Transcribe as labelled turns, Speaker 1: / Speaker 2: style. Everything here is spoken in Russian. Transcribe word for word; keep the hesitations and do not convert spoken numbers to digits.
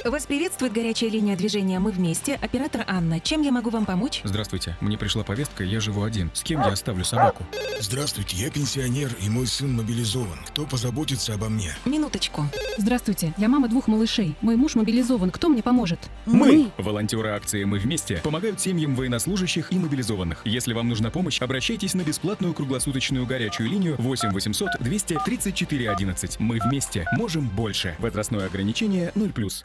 Speaker 1: Вас приветствует горячая линия движения «Мы вместе». Оператор Анна. Чем я могу вам помочь?
Speaker 2: Здравствуйте. Мне пришла повестка, я живу один. С кем я оставлю собаку?
Speaker 3: Здравствуйте, я пенсионер, и мой сын мобилизован. Кто позаботится обо мне?
Speaker 1: Минуточку.
Speaker 4: Здравствуйте, я мама двух малышей. Мой муж мобилизован. Кто мне поможет?
Speaker 2: Мы! Волонтеры акции «Мы вместе» помогают семьям военнослужащих и мобилизованных. Если вам нужна помощь, обращайтесь на бесплатную круглосуточную горячую линию восемь восемьсот двести тридцать четыре одиннадцать. Мы вместе можем больше. Возрастное ограничение ноль плюс.